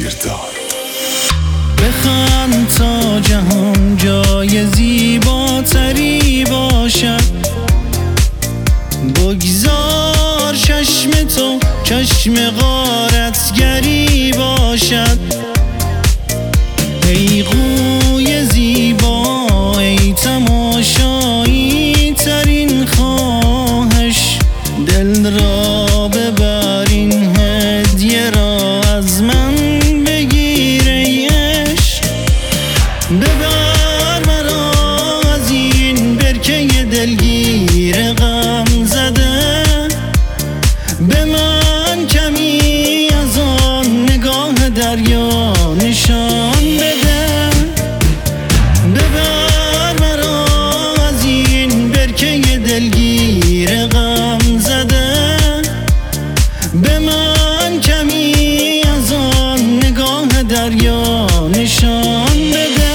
شیردار. بخند تا جهان جای زیباتری باشد، بگذار چشم تو چشم غارتگری باشد. ای قوی زیبا، ای تماشایی ترین خواهش، دل را ببر، این هدیه را از من بگیر ای عشق. ببر مرا از این برکه دلگیر غم زده، به من کمی از آن نگاه دریا نشان بده. ببر مرا از این برکه دلگیر غم زده، به من کمی از آن نگاه دریا نشان بده.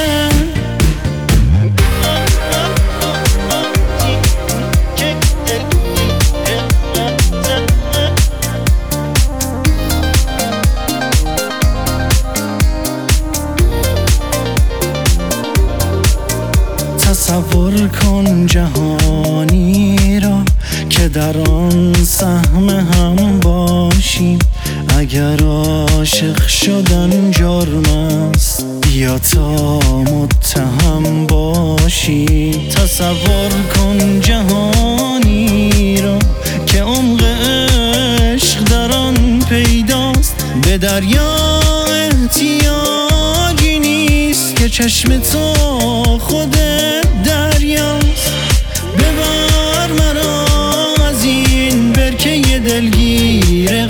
تصور کن جهانی را که در آن سهم هم باشیم. اگر عاشق شدن جرم است، بیا تا متهم باشیم. تصور کن جهانی را که عمق عشق در آن پیداست. به دریا احتیاجی نیست که چشم تو خود دریاست. ببر مرا از این برکه دلگیر